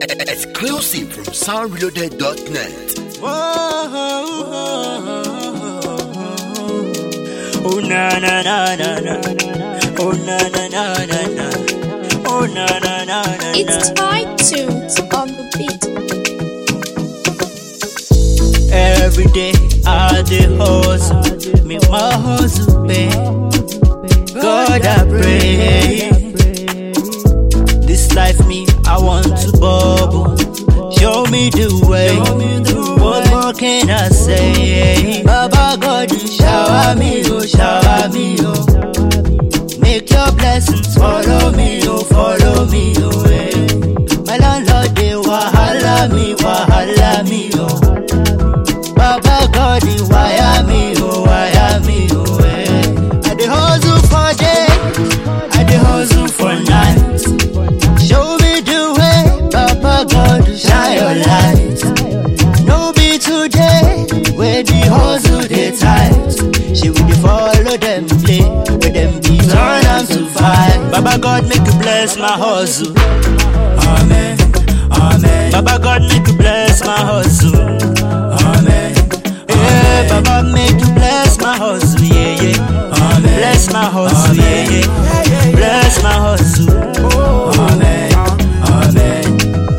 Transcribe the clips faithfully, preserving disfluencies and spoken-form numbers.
Exclusive from sound reloaded dot net. Oh na na na na na. Oh na na na na na. Oh na na na na. It's tight tunes on the beat. Every day I dey hustle, me my hustle pay. God I pray. This life me I want to bubble. Show me the way. What more can I say? Baba God, you shower me, oh, shower me, oh. Make your blessings follow me, oh, follow me, oh, eh. My landlord, they wahala me, wahala me, oh. Baba God, you wire me, oh, wire me, oh, eh. I dey hustle for day, I dey hustle for night. Show me the way, Baba God, shine your light. No be today, where the hustle they tight. She will dey follow them play, where them be turn am to fight. Baba God make you bless my hustle. Amen, amen. Baba God make you bless my hustle. Amen, yeah. Baba make you bless my hustle, yeah, yeah. Amen. Bless my hustle, yeah, yeah. Bless my hustle. Amen, amen.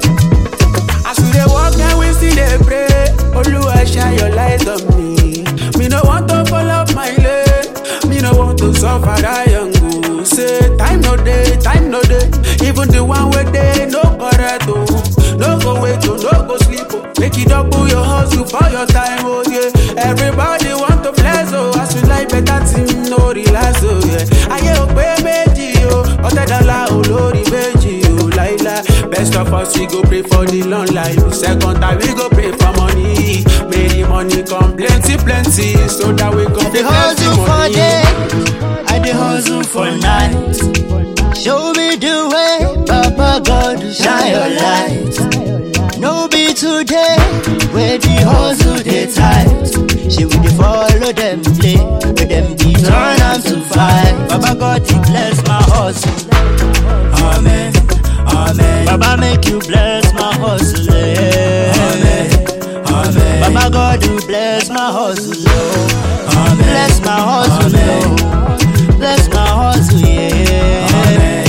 As we dey walk and we still dey pray, Oluwa shine your light on me. Me no want to fall off my lane, me no want to suffer die young go. Say time no day, time no day. Even the one way dey no correct oh. No go wait oh, no go sleep oh. Make it double your hustle for your time oh yeah. Everybody want to flex oh. As we like better team no relax oh yeah. Aye o pe meji oh, ote dollar olori meji oh laila. Best of us we go pray for the long life. Second time we go pray for money. May the money come plenty plenty so that we go I dey hustle for day, I dey hustle for night. Show me the way, Papa God, shine your light. No be today, where the hustle they tight. She will dey follow them play, where them be turn am to fight. Papa God, you bless my hustle. Amen, amen. Baba make you bless my hustle. Yeah. Amen, amen. Baba God, you bless my hustle. Oh. Amen. Bless my hustle. Amen. Oh. Bless my hustle. Yeah. Amen.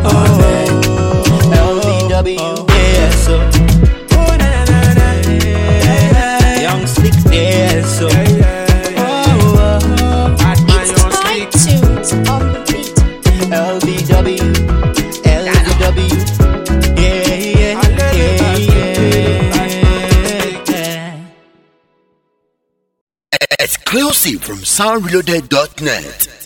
Oh, L B W, yeah, so. Young slick, yeah, so. It's tight tunes on the beat. L B W, L B W, yeah, yeah, yeah, yeah. Exclusive from sound reloaded dot net.